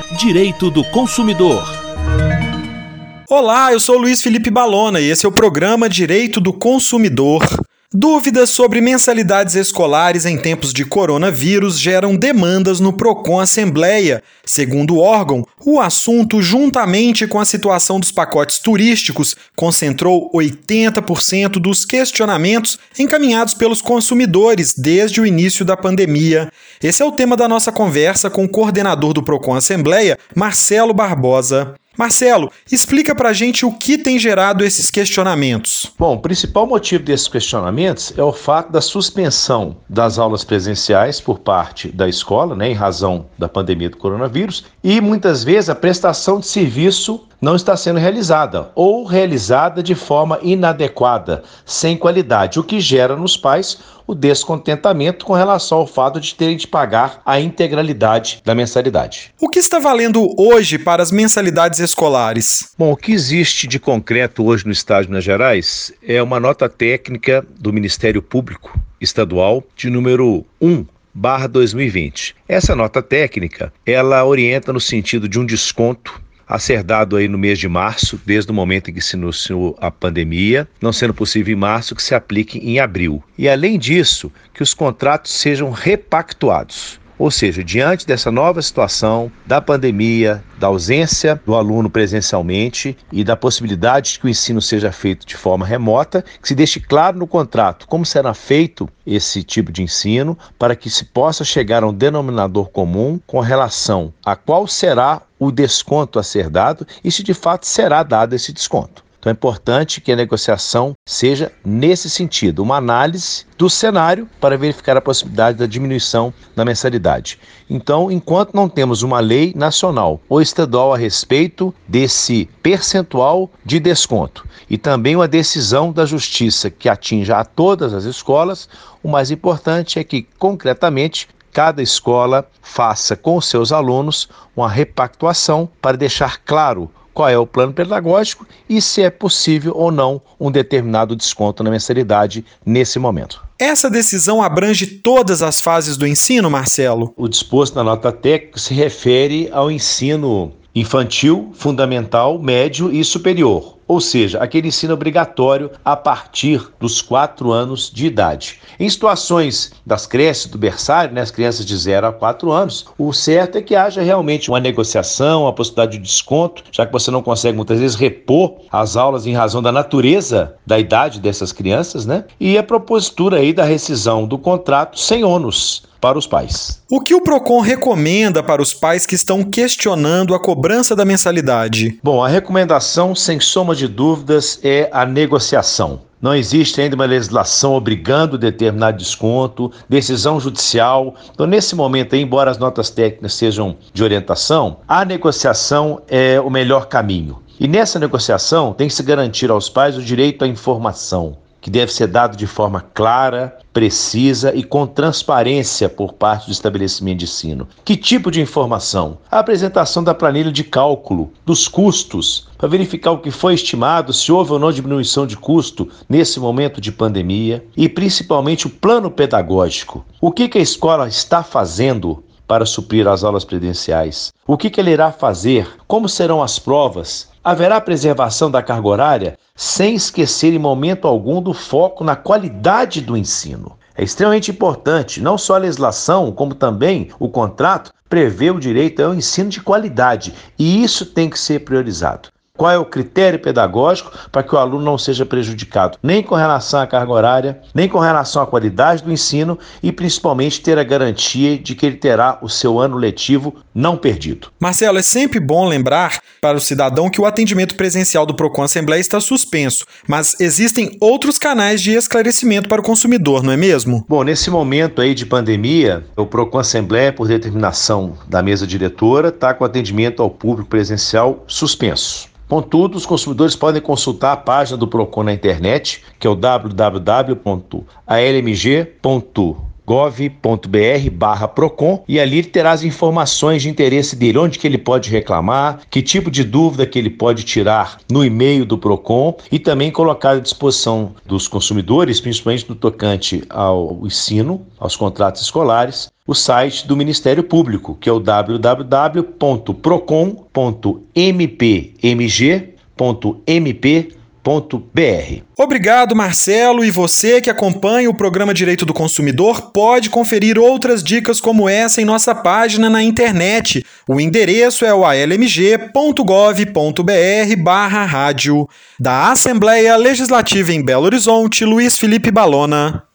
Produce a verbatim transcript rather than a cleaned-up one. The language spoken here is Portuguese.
Direito do Consumidor. Olá, eu sou Luiz Felipe Balona e esse é o programa Direito do Consumidor. Dúvidas sobre mensalidades escolares em tempos de coronavírus geram demandas no Procon Assembleia. Segundo o órgão, o assunto, juntamente com a situação dos pacotes turísticos, concentrou oitenta por cento dos questionamentos encaminhados pelos consumidores desde o início da pandemia. Esse é o tema da nossa conversa com o coordenador do Procon Assembleia, Marcelo Barbosa. Marcelo, explica pra gente o que tem gerado esses questionamentos. Bom, o principal motivo desses questionamentos é o fato da suspensão das aulas presenciais por parte da escola, né, em razão da pandemia do coronavírus, e muitas vezes a prestação de serviço não está sendo realizada ou realizada de forma inadequada, sem qualidade, o que gera nos pais o descontentamento com relação ao fato de terem de pagar a integralidade da mensalidade. O que está valendo hoje para as mensalidades escolares? Bom, o que existe de concreto hoje no Estado de Minas Gerais é uma nota técnica do Ministério Público Estadual de número um barra dois mil e vinte. Essa nota técnica, ela orienta no sentido de um desconto a ser dado aí no mês de março, desde o momento em que se iniciou a pandemia, não sendo possível em março, que se aplique em abril. E além disso, que os contratos sejam repactuados. Ou seja, diante dessa nova situação da pandemia, da ausência do aluno presencialmente e da possibilidade de que o ensino seja feito de forma remota, que se deixe claro no contrato como será feito esse tipo de ensino, para que se possa chegar a um denominador comum com relação a qual será o desconto a ser dado e se de fato será dado esse desconto. Então é importante que a negociação seja nesse sentido, uma análise do cenário para verificar a possibilidade da diminuição da mensalidade. Então, enquanto não temos uma lei nacional ou estadual a respeito desse percentual de desconto e também uma decisão da Justiça que atinja a todas as escolas, o mais importante é que, concretamente, cada escola faça com os seus alunos uma repactuação para deixar claro qual é o plano pedagógico e se é possível ou não um determinado desconto na mensalidade nesse momento. Essa decisão abrange todas as fases do ensino, Marcelo? O disposto na nota técnica se refere ao ensino infantil, fundamental, médio e superior. Ou seja, aquele ensino obrigatório a partir dos quatro anos de idade. Em situações das creches, do berçário, né, as crianças de zero a quatro anos, o certo é que haja realmente uma negociação, a possibilidade de desconto, já que você não consegue muitas vezes repor as aulas em razão da natureza da idade dessas crianças, né? E a propositura aí da rescisão do contrato sem ônus para os pais. O que o Procon recomenda para os pais que estão questionando a cobrança da mensalidade? Bom, a recomendação, sem soma de dúvidas, é a negociação. Não existe ainda uma legislação obrigando determinado desconto, decisão judicial. Então, nesse momento, embora as notas técnicas sejam de orientação, a negociação é o melhor caminho. E nessa negociação tem que se garantir aos pais o direito à informação, que deve ser dado de forma clara, precisa e com transparência por parte do estabelecimento de ensino. Que tipo de informação? A apresentação da planilha de cálculo dos custos, para verificar o que foi estimado, se houve ou não diminuição de custo nesse momento de pandemia, e principalmente o plano pedagógico. O que que a escola está fazendo para suprir as aulas presenciais? O que que ela irá fazer? Como serão as provas? Haverá preservação da carga horária, sem esquecer em momento algum do foco na qualidade do ensino. É extremamente importante, não só a legislação, como também o contrato, prevê o direito ao ensino de qualidade, e isso tem que ser priorizado. Qual é o critério pedagógico para que o aluno não seja prejudicado, nem com relação à carga horária, nem com relação à qualidade do ensino e principalmente ter a garantia de que ele terá o seu ano letivo não perdido. Marcelo, é sempre bom lembrar para o cidadão que o atendimento presencial do Procon Assembleia está suspenso, mas existem outros canais de esclarecimento para o consumidor, não é mesmo? Bom, nesse momento aí de pandemia, o Procon Assembleia, por determinação da mesa diretora, está com atendimento ao público presencial suspenso. Contudo, os consumidores podem consultar a página do Procon na internet, que é o w w w ponto a l m g ponto gov ponto br barra Procon, e ali ele terá as informações de interesse dele, onde que ele pode reclamar, que tipo de dúvida que ele pode tirar no e-mail do Procon, e também colocar à disposição dos consumidores, principalmente no tocante ao ensino, aos contratos escolares, o site do Ministério Público, que é o w w w ponto procon ponto m p m g ponto m p ponto b r. Obrigado, Marcelo, e você que acompanha o programa Direito do Consumidor pode conferir outras dicas como essa em nossa página na internet. O endereço é o a l m g ponto gov ponto b r barra rádio. Da Assembleia Legislativa em Belo Horizonte, Luiz Felipe Balona.